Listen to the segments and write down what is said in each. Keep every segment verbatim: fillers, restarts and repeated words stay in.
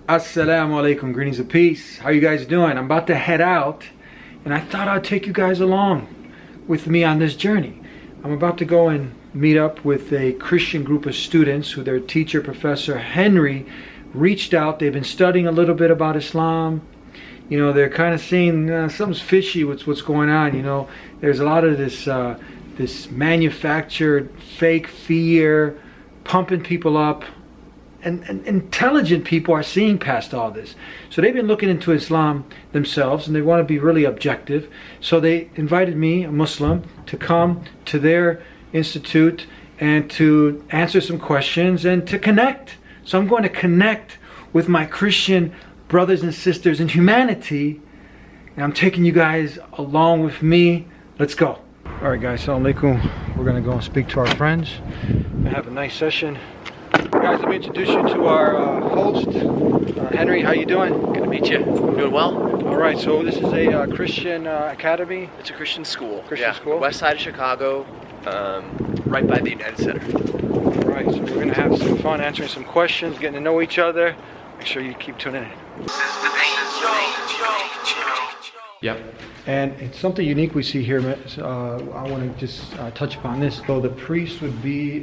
Assalamu alaikum, greetings of peace. How you guys doing? I'm about to head out, and I thought I'd take you guys along with me on this journey. I'm about to go and meet up with a Christian group of students who their teacher, Professor Henry, reached out. They've been studying a little bit about Islam. You know, they're kind of seeing uh, something's fishy with what's going on. You know, there's a lot of this, uh, this manufactured fake fear, pumping people up. And, and intelligent people are seeing past all this. So they've been looking into Islam themselves, and they want to be really objective. So they invited me, a Muslim, to come to their institute and to answer some questions and to connect. So I'm going to connect with my Christian brothers and sisters in humanity, and I'm taking you guys along with me. Let's go. All right, guys, assalamu alaikum. We're going to go and speak to our friends and have a nice session. Guys, let me introduce you to our uh, host, uh, Henry. How you doing? Good to meet you. I'm doing well. All right, so this is a uh, Christian uh, academy? It's a Christian school. Christian yeah. school? West side of Chicago, um, right by the United Center. All right, so we're going to have some fun answering some questions, getting to know each other. Make sure you keep tuning in. Yep. And it's something unique we see here. Uh, I want to just uh, touch upon this. So the priest would be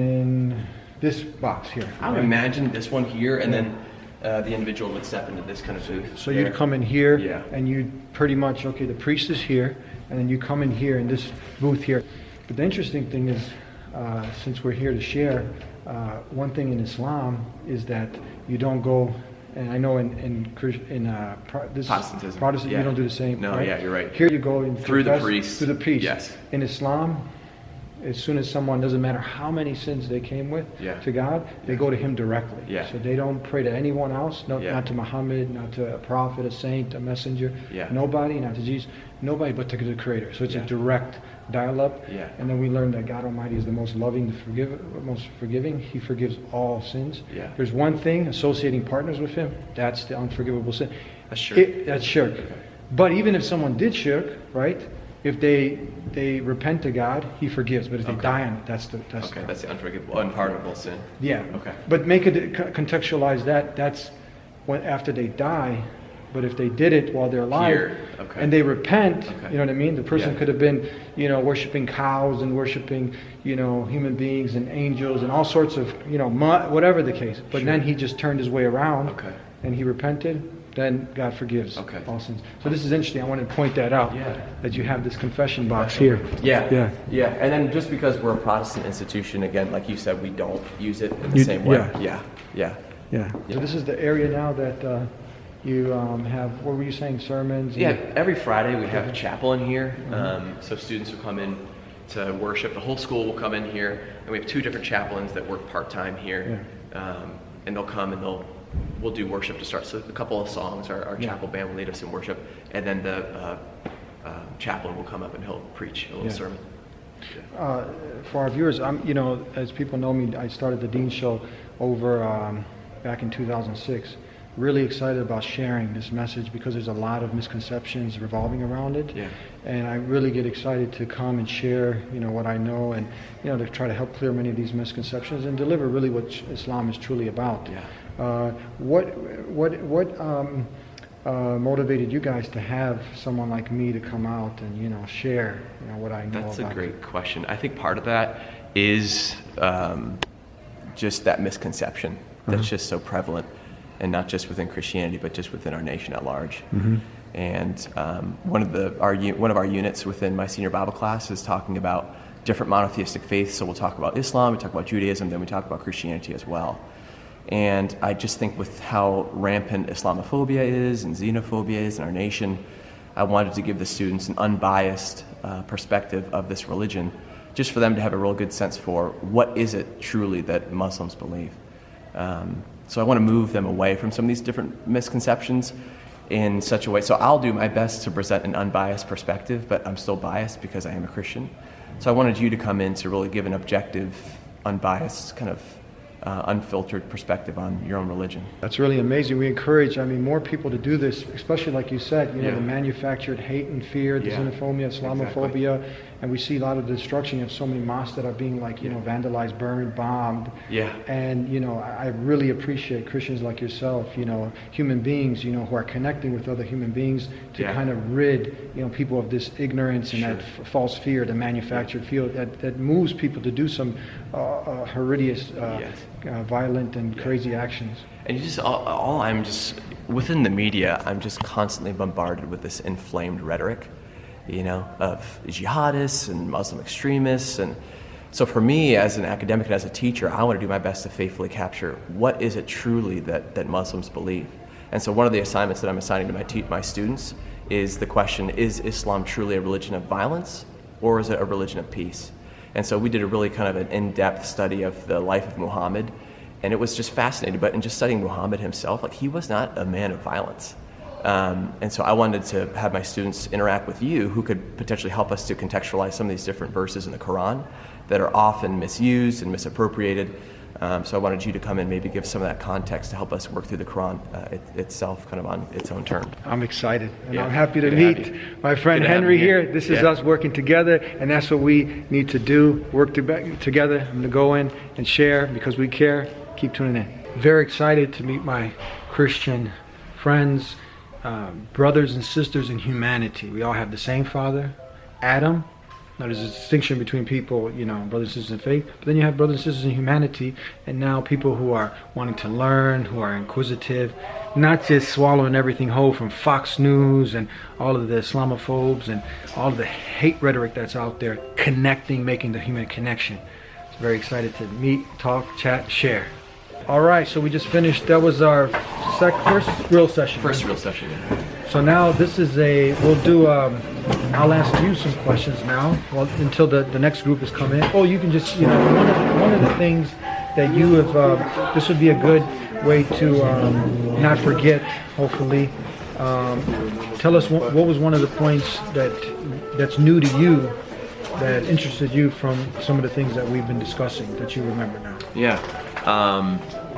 in this box here. I would right? imagine this one here, and yeah. then uh, the individual would step into this kind of booth. So there. You'd come in here, yeah. and you'd pretty much, okay, the priest is here, and then you come in here in this booth here. But the interesting thing is, uh, since we're here to share, uh, one thing in Islam is that you don't go, and I know in in, in uh, pro, this Protestantism, Protestant, yeah. you don't do the same. No, right? yeah, you're right. Here you go in through the priest. Through the priest. Yes. In Islam, as soon as someone, doesn't matter how many sins they came with yeah. to God, they go to Him directly. Yeah. So they don't pray to anyone else, no, yeah. not to Muhammad, not to a prophet, a saint, a messenger, yeah. nobody, not to Jesus, nobody but to the Creator. So it's yeah. a direct dial-up. Yeah. And then we learn that God Almighty is the most loving, the forgive, most forgiving. He forgives all sins. Yeah. There's one thing, associating partners with Him, that's the unforgivable sin. That's shirk. It, that's shirk. Okay. But even if someone did shirk, right? If they they repent to God, He forgives. But if okay. they die on it, that's the that's okay. the, That's the unforgivable, unpardonable sin. Yeah. Okay. But make it contextualize that. That's when after they die. But if they did it while they're alive, Here. Okay. and they repent, okay. you know what I mean. The person yeah. could have been, you know, worshiping cows and worshiping, you know, human beings and angels and all sorts of, you know, whatever the case. But sure. then he just turned his way around. Okay. And he repented. Then God forgives okay. all sins. So this is interesting. I wanted to point that out. Yeah. That you have this confession box here. Yeah. Yeah. Yeah. And then just because we're a Protestant institution, again, like you said, we don't use it in the You, same way. Yeah. Yeah. Yeah. Yeah. So this is the area now that uh, you um, have. What were you saying? Sermons. Yeah. Every Friday we have a chapel in here, Mm-hmm. um, so students will come in to worship. The whole school will come in here, and we have two different chaplains that work part time here, yeah. um, and they'll come and they'll. We'll do worship to start. So a couple of songs, our, our yeah. chapel band will lead us in worship, and then the uh, uh, chaplain will come up and he'll preach a little yeah. sermon. Yeah. Uh, for our viewers, I'm, you know, as people know me, I started the Dean Show over um, back in two thousand six. Really excited about sharing this message because there's a lot of misconceptions revolving around it. Yeah. And I really get excited to come and share, you know, what I know and, you know, to try to help clear many of these misconceptions and deliver really what Islam is truly about. Yeah. Uh, what what what um, uh, motivated you guys to have someone like me to come out and, you know, share, you know, what I know That's about a great question. I think part of that is um, just that misconception that's uh-huh. just so prevalent, and not just within Christianity, but just within our nation at large. Mm-hmm. And um, one of the our one of our units within my senior Bible class is talking about different monotheistic faiths. So we'll talk about Islam, we talk about Judaism, then we talk about Christianity as well. And I just think with how rampant Islamophobia is and xenophobia is in our nation, I wanted to give the students an unbiased uh, perspective of this religion, just for them to have a real good sense for what is it truly that Muslims believe. Um, so I want to move them away from some of these different misconceptions in such a way. So I'll do my best to present an unbiased perspective, but I'm still biased because I am a Christian. So I wanted you to come in to really give an objective, unbiased kind of Uh, unfiltered perspective on your own religion. That's really amazing. We encourage, I mean, more people to do this, especially like you said, you know, yeah. the manufactured hate and fear, the yeah. xenophobia, Islamophobia, exactly. and we see a lot of destruction. You have so many mosques that are being like, you know, vandalized, burned, bombed. Yeah. And, you know, I really appreciate Christians like yourself, you know, human beings, you know, who are connecting with other human beings to Yeah. kind of rid, you know, people of this ignorance and Sure. that f- false fear, the manufactured fear that, that moves people to do some uh, uh, horrendous, uh, Yes. uh, violent and crazy actions. And you just, all, all I'm just, within the media, I'm just constantly bombarded with this inflamed rhetoric, you know, of jihadists and Muslim extremists. And so for me, as an academic and as a teacher, I want to do my best to faithfully capture what is it truly that, that Muslims believe. And so one of the assignments that I'm assigning to my, te- my students is the question, is Islam truly a religion of violence, or is it a religion of peace? And so we did a really kind of an in-depth study of the life of Muhammad, and it was just fascinating. But in just studying Muhammad himself, like, he was not a man of violence. Um, and so I wanted to have my students interact with you, who could potentially help us to contextualize some of these different verses in the Quran that are often misused and misappropriated. Um, so I wanted you to come and maybe give some of that context to help us work through the Quran uh, it, itself, kind of on its own terms. I'm excited, and Yeah. I'm happy to Good to have meet you. my friend Good to have Henry you here. here. This is Yeah. us working together, and that's what we need to do, work to- together. I'm going to go in and share because we care. Keep tuning in. Very excited to meet my Christian friends, uh, brothers and sisters in humanity. We all have the same father, Adam. Now, there's a distinction between people, you know, brothers and sisters in faith, but then you have brothers and sisters in humanity, and now people who are wanting to learn, who are inquisitive, not just swallowing everything whole from Fox News and all of the Islamophobes and all of the hate rhetoric that's out there, connecting, making the human connection. So very excited to meet, talk, chat, share. All right, so we just finished, that was our sec- first real session. First real session. So now this is a, we'll do, um, I'll ask you some questions now, well, until the, the next group has come in. Oh, you can just, you know, one of the, one of the things that you have, uh, this would be a good way to um, not forget, hopefully. Um, tell us what, what was one of the points that that's new to you, that interested you from some of the things that we've been discussing that you remember now. Yeah. Um,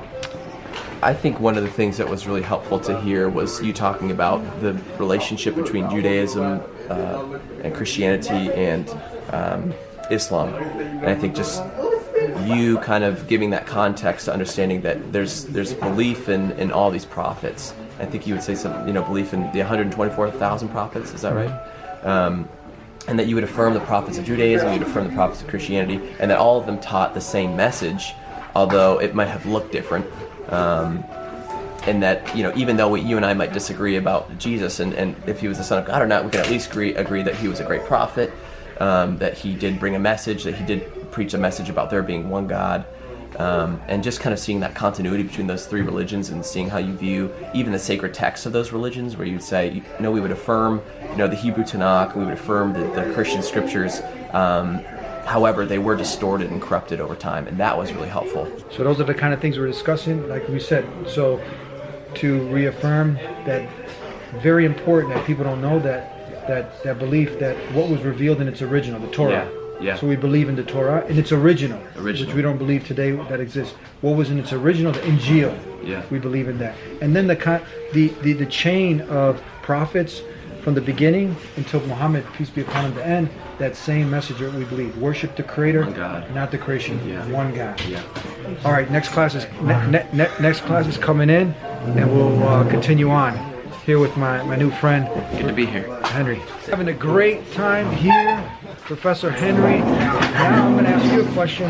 I think one of the things that was really helpful to hear was you talking about the relationship between Judaism uh, and Christianity and um, Islam. And I think just you kind of giving that context to understanding that there's there's belief in, in all these prophets. I think you would say some, you know, belief in the one hundred twenty-four thousand prophets, is that right? Um, and that you would affirm the prophets of Judaism, you would affirm the prophets of Christianity, and that all of them taught the same message, although it might have looked different. Um, and that, you know, even though we, you and I might disagree about Jesus and, and if he was the Son of God or not, we can at least agree, agree that he was a great prophet, um, that he did bring a message, that he did preach a message about there being one God, um, and just kind of seeing that continuity between those three religions and seeing how you view even the sacred texts of those religions, where you'd say, you know, we would affirm, you know, the Hebrew Tanakh, we would affirm the, the Christian scriptures, um, however, they were distorted and corrupted over time, and that was really helpful. So those are the kind of things we're discussing, like we said. So to reaffirm that, very important that people don't know that that that belief that what was revealed in its original, the Torah. Yeah, yeah. So we believe in the Torah in its original, Original. which we don't believe today that exists. What was in its original, the Injil. Yeah. We believe in that. And then the con- the, the the chain of prophets from the beginning until Muhammad, peace be upon him, the end, that same message that we believe. Worship the Creator, One God. not the creation. Yeah. One God. Yeah. All right, next class is ne- ne- ne- next class is coming in, and we'll uh, continue on here with my, my new friend. Good to be here. Henry. Having a great time here, Professor Henry. Now I'm going to ask you a question.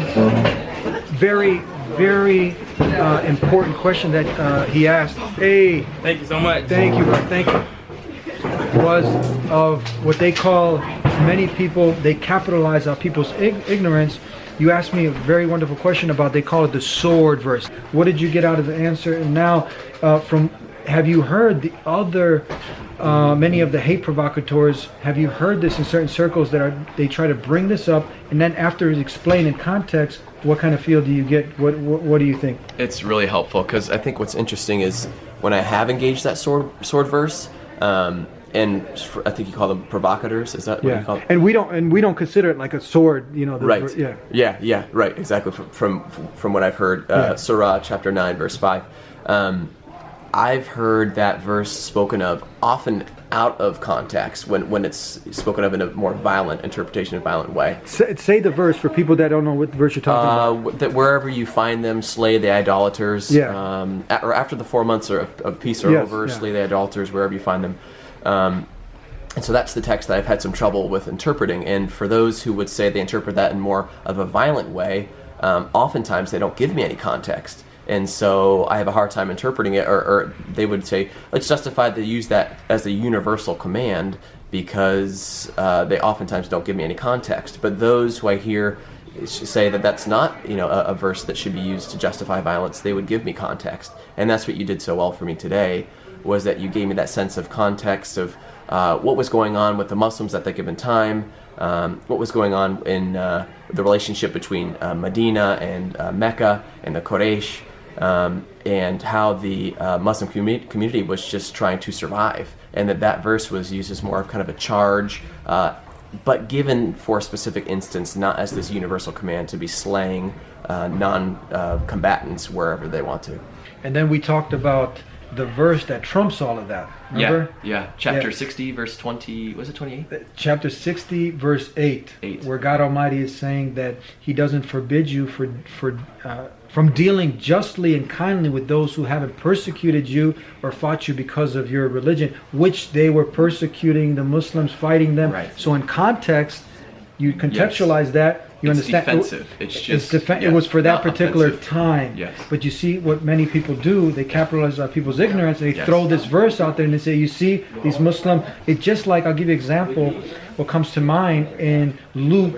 Very, very uh, important question that uh, he asked. Hey, Thank you so much. thank you, bro. Thank you. Was of what they call, many people, they capitalize on people's ig- ignorance. You asked me a very wonderful question about, they call it the sword verse. What did you get out of the answer? And now, uh, from, have you heard the other, uh, many of the hate provocateurs, have you heard this in certain circles that are, they try to bring this up, and then after it's explained in context, what kind of feel do you get? What, what, what do you think? It's really helpful, because I think what's interesting is when I have engaged that sword sword verse, um, and I think you call them provocateurs. Is that what you call them? And we don't, and we don't consider it like a sword, you know. The, Right. Yeah. Yeah. Yeah. Right. Exactly. From from, from what I've heard, uh, Yeah. Surah chapter nine, verse five. Um, I've heard that verse spoken of often out of context when, when it's spoken of in a more violent interpretation, a violent way. Say, say the verse for people that don't know what verse you're talking uh, about. That wherever you find them, slay the idolaters. Yeah. Um, a- or after the four months of, of peace are Yes, over, yeah. slay the idolaters wherever you find them. Um, and so that's the text that I've had some trouble with interpreting. And for those who would say they interpret that in more of a violent way, um, oftentimes they don't give me any context. And so I have a hard time interpreting it, or, or they would say, let's justify to use that as a universal command because uh, they oftentimes don't give me any context. But those who I hear say that that's not, you know, a, a verse that should be used to justify violence, they would give me context. And that's what you did so well for me today, was that you gave me that sense of context of uh, what was going on with the Muslims at that given time, um, what was going on in uh, the relationship between uh, Medina and uh, Mecca and the Quraysh, Um, and how the uh, Muslim commu- community was just trying to survive, and that that verse was used as more of kind of a charge, uh, but given for a specific instance, not as this universal command to be slaying uh, non-combatants uh, wherever they want to. And then we talked about the verse that trumps all of that. Remember? Yeah, yeah. Chapter Yeah. sixty, verse twenty, was it twenty-eight? Chapter sixty, verse eight, Eight. where God Almighty is saying that He doesn't forbid you for for uh, from dealing justly and kindly with those who haven't persecuted you or fought you because of your religion, which they were persecuting the Muslims, fighting them. Right. So in context, you contextualize that. You It's understand? defensive. It's just- defen- yeah, it was for that not particular offensive. time. Yes. But you see what many people do, they capitalize on people's ignorance. They Yes. throw this verse out there and they say, you see, these Muslim, it's just like, I'll give you an example, what comes to mind in Luke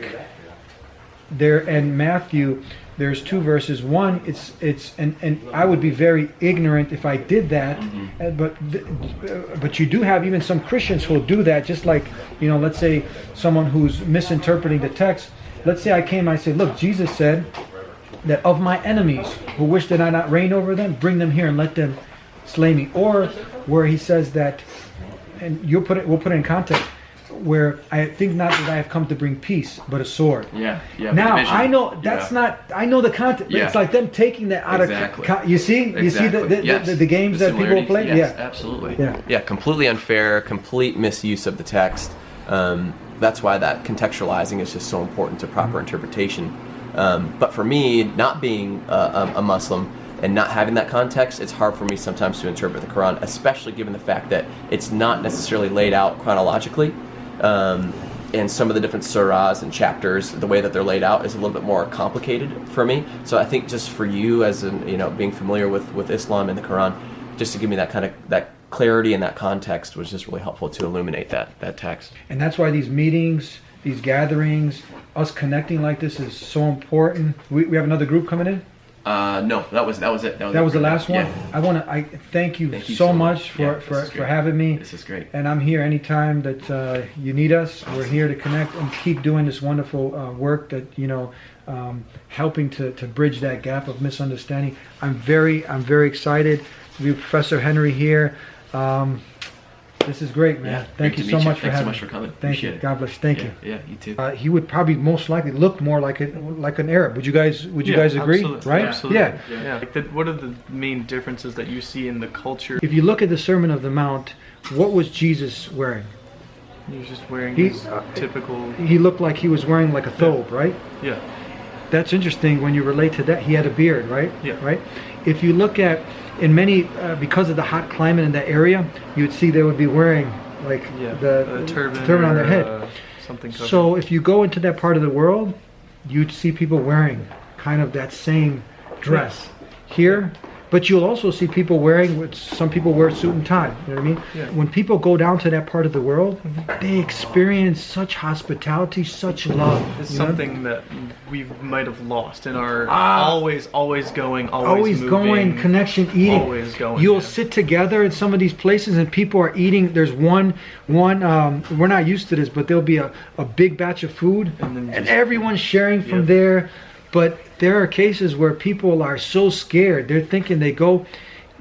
there and Matthew, there's two verses. One, it's, it's and, and I would be very ignorant if I did that, Mm-hmm. uh, but th- uh, but you do have even some Christians who will do that, just like, you know, let's say someone who's misinterpreting the text. Let's say I came, I say, look, Jesus said that of my enemies who wish that I not reign over them, bring them here and let them slay me. Or where he says that, and you'll put it, we'll put it in context, where I think not that I have come to bring peace, but a sword. Yeah, yeah. Now division. I know that's Yeah. not. I know the context. Yeah. It's like them taking that out Exactly. of. You see, you see the the, Yes. the, the games The that people similarities, play. yes, Yeah, absolutely. Yeah. yeah, completely unfair, complete misuse of the text. Um, that's why that contextualizing is just so important to proper interpretation. Um, but for me, not being a, a, a Muslim and not having that context, it's hard for me sometimes to interpret the Quran, especially given the fact that it's not necessarily laid out chronologically. Um, and some of the different surahs and chapters, the way that they're laid out is a little bit more complicated for me. So I think just for you, as in, you know, being familiar with, with Islam and the Quran, just to give me that kind of that clarity and that context was just really helpful to illuminate that that text. and that's why these meetings, these gatherings, us connecting like this is so important. We we have another group coming in. Uh, no, that was that was it. That was the last one. Yeah. I want to. I thank you, Thank you so so much much. for Yeah, this for, is for great. having me. This is great. And I'm here anytime that uh, you need us. We're here to connect and keep doing this wonderful uh, work that, you know, um, helping to, to bridge that gap of misunderstanding. I'm very I'm very excited to be with Professor Henry here. Um, this is great, man. Yeah, Thank great you to so meet you. much for Thanks so having much me. for coming. Thank Appreciate you. it. God bless. Thank yeah, you. Yeah, you too. Uh, he would probably most likely look more like a like an Arab. Would you guys Would you Yeah, guys agree? absolutely. Right? Absolutely. Yeah. Yeah. Like the, what are the main differences that you see in the culture? If you look at the Sermon of the Mount, what was Jesus wearing? He's just wearing He- his typical. He looked like he was wearing like a thobe, right? Yeah. That's interesting when you relate to that. He had a beard, right? Yeah. Right? If you look at, in many, uh, because of the hot climate in that area, you would see they would be wearing like Yeah. the a turban, turban on their or, head. uh, something covered. So if you go into that part of the world, you'd see people wearing kind of that same dress. Here, but you'll also see people wearing, what some people wear suit and tie, you know what I mean? Yeah. When people go down to that part of the world, they experience such hospitality, such love. It's you know? something that we might have lost in our Ah. always, always going, always, always moving, going, connection, eating. always going, You'll yeah. sit together in some of these places and people are eating. There's one, one. Um, we're not used to this, but there'll be a, a big batch of food, And and, then just- everyone's sharing from Yep. there. But there are cases where people are so scared. They're thinking they go.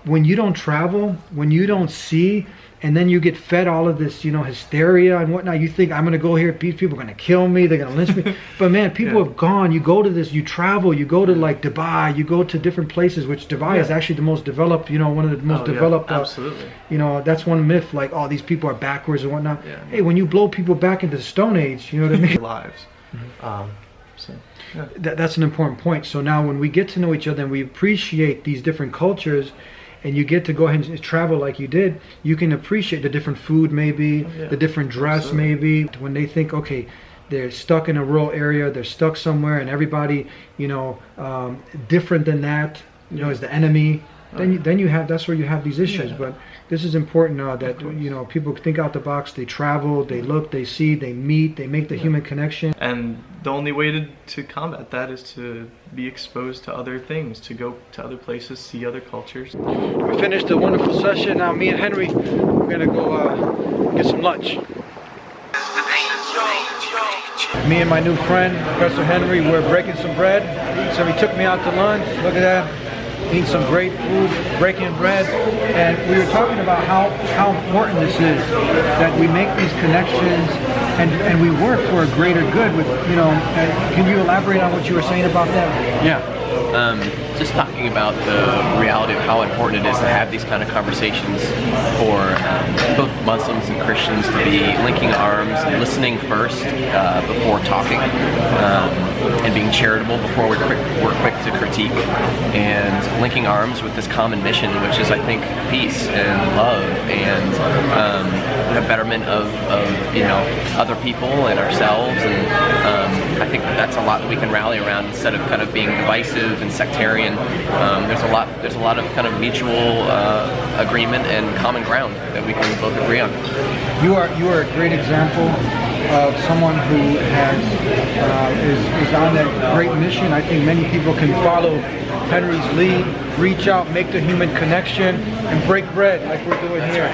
when you don't travel, when you don't see, and then you get fed all of this, you know, hysteria and whatnot, you think, I'm going to go here, these people are going to kill me, they're going to lynch me. But man, people yeah. have gone, you go to this, you travel, you go to like Dubai, you go to different places, which Dubai yeah. is actually the most developed, you know, one of the most oh, developed. Yeah. Absolutely. Uh, you know, that's one myth, like, oh, these people are backwards and whatnot. Yeah. Hey, when you blow people back into the Stone Age, you know what I mean? Lives. Mm-hmm. um, so, yeah. That, that's an important point. So now when we get to know each other and we appreciate these different cultures, and you get to go ahead and travel like you did, you can appreciate the different food maybe, oh, yeah. the different dress Absolutely. maybe. When they think, okay, they're stuck in a rural area, they're stuck somewhere, and everybody, you know, um, different than that, you know, is the enemy. Oh, then, you, then you have, that's where you have these issues. Yeah. But this is important uh, that, you know, people think out the box, they travel, they look, they see, they meet, they make the yeah. human connection. And the only way to, to combat that is to be exposed to other things, to go to other places, see other cultures. We finished a wonderful session. Now me and Henry, we're gonna go uh, get some lunch. Me and my new friend, Professor Henry, we're breaking some bread. So he took me out to lunch. Look at that. Eat some great food, breaking bread, and we were talking about how, how important this is, that we make these connections and, and we work for a greater good with, you know, uh, can you elaborate on what you were saying about that? Yeah, um, just talking about the reality of how important it is to have these kind of conversations for um, both Muslims and Christians to be linking arms and listening first uh, before talking, um, and being charitable before we're quick, we're quick to critique, and linking arms with this common mission, which is, I think, peace and love and um, the betterment of, of, you know, other people and ourselves. And um, I think that's a lot that we can rally around instead of kind of being divisive and sectarian. Um, there's a lot, there's a lot of kind of mutual uh, agreement and common ground that we can both agree on. You are you are a great example of someone who has uh, is, is on that great mission. I think many people can follow Henry's lead, reach out, make the human connection, and break bread like we're doing here.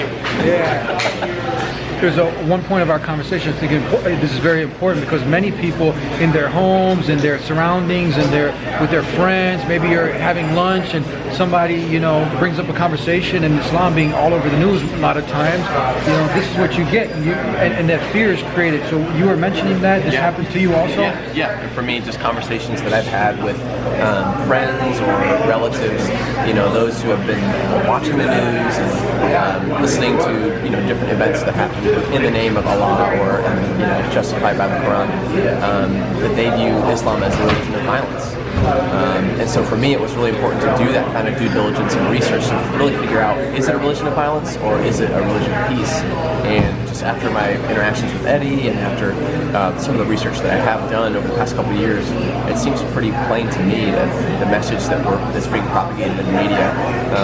Yeah. There's a one point of our conversation thinking this is very important because many people in their homes, in their surroundings, and their with their friends, maybe you're having lunch and somebody, you know, brings up a conversation, and Islam being all over the news a lot of times, you know, this is what you get, you, and, and that fear is created. So you were mentioning that this yeah. happened to you also? Yeah, yeah. And for me, just conversations that I've had with um, friends or relatives, you know, those who have been watching the news and um, listening to, you know, different events that happen in the name of Allah or um, you know, justified by the Quran, um, that they view Islam as a religion of violence. Um, and so for me, it was really important to do that kind of due diligence and research to really figure out, is it a religion of violence or is it a religion of peace? And just after my interactions with Eddie and after uh, some of the research that I have done over the past couple of years, it seems pretty plain to me that the message that we're, that's being propagated in the media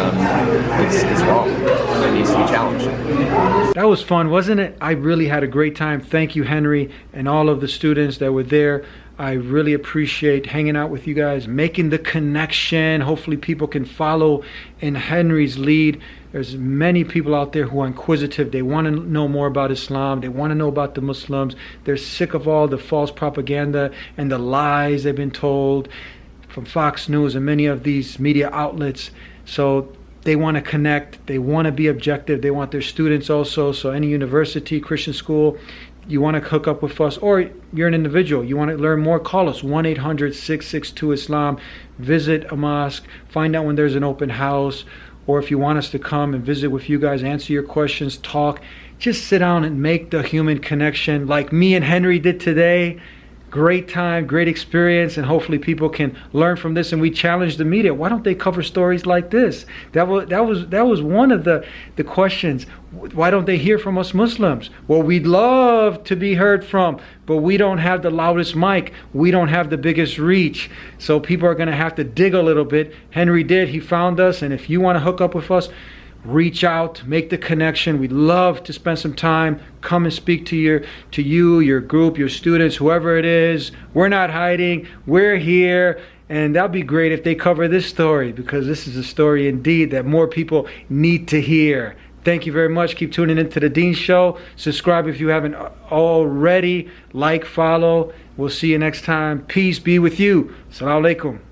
um, is, is wrong and needs to be challenged. That was fun, wasn't it? I really had a great time. Thank you, Henry, and all of the students that were there. I really appreciate hanging out with you guys, making the connection. Hopefully people can follow in Henry's lead. There's many people out there who are inquisitive. They want to know more about Islam. They want to know about the Muslims. They're sick of all the false propaganda and the lies they've been told from Fox News and many of these media outlets. So they want to connect. They want to be objective. They want their students also. So any university, Christian school, you want to hook up with us, or you're an individual, you want to learn more, call us one eight hundred, six six two, Islam. Visit a mosque, find out when there's an open house, or if you want us to come and visit with you guys, answer your questions, talk, just sit down and make the human connection like me and Henry did today. Great time, great experience, and hopefully people can learn from this. And we challenge the media. Why don't they cover stories like this? That was that was that was one of the the questions. Why don't they hear from us Muslims? Well, we'd love to be heard from, but we don't have the loudest mic. We don't have the biggest reach. So people are going to have to dig a little bit. Henry did. He found us, and if you want to hook up with us, reach out, make the connection. We'd love to spend some time, come and speak to your to you, your group, your students, whoever it is. We're not hiding, we're here, and that'd be great if they cover this story, because this is a story indeed that more people need to hear. Thank you very much. Keep tuning into the Dean Show. Subscribe if you haven't already. Like, follow. We'll see you next time. Peace be with you. Assalamu alaikum.